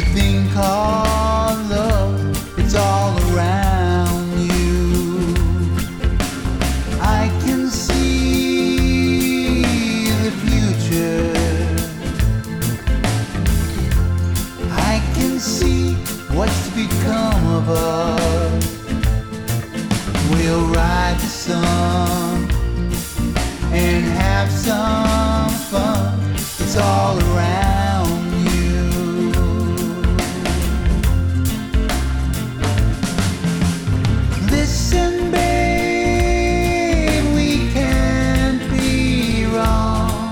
thing called love, it's all around you. I can see the future. I can see what's to become of us. We'll ride the sun and have some fun. It's all around you. Listen, babe, we can't be wrong.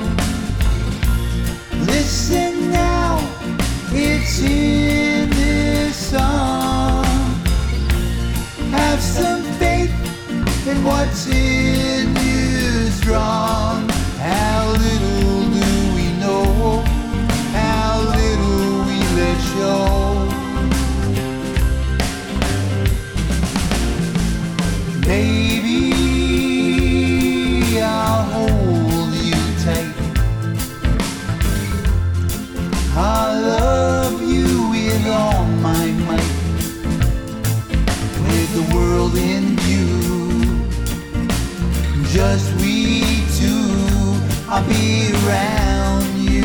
Listen now, it's in this song. Have some faith in what's in you strong. How little do we know, how little we let show. Baby, I'll hold you tight. I'll love you with all my might. With the world in view, just we two, I'll be around you.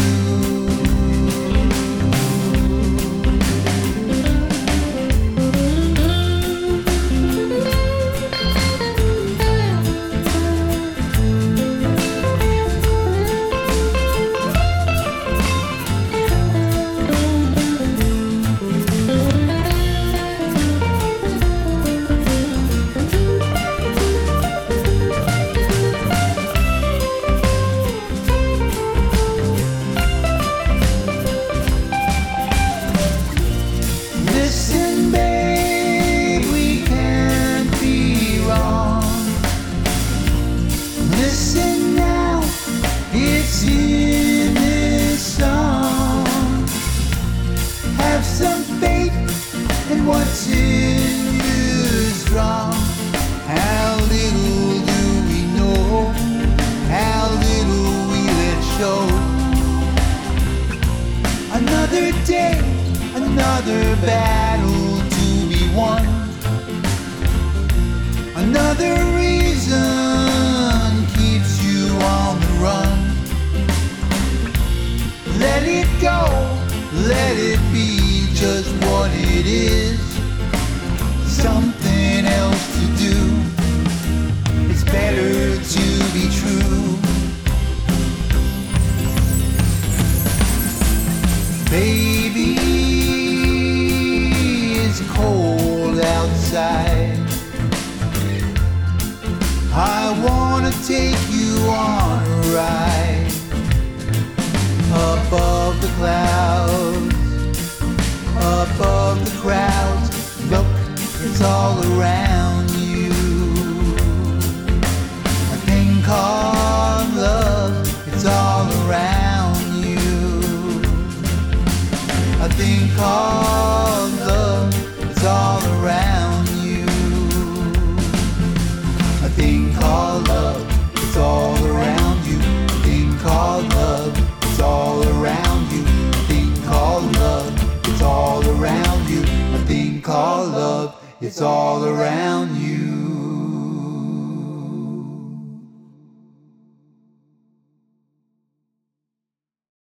Listen, babe, we can't be wrong. Listen now, it's in this song. Have some faith in what's in you strong. How little do we know, how little we let show. Another day, another battle to be won. Another reason keeps you on the run. Let it go, let it be just what it is. Something else to do. It's better to be true. Baby, it's cold outside. I wanna take you on a ride. Above the clouds, above the crowds. Look, it's all around you. A thing called love, it's all around you. A thing called love, it's all around you. A thing called love, it's all around you. A thing called love, it's all around you. A thing called love, it's all around you. A thing called love, it's all around you.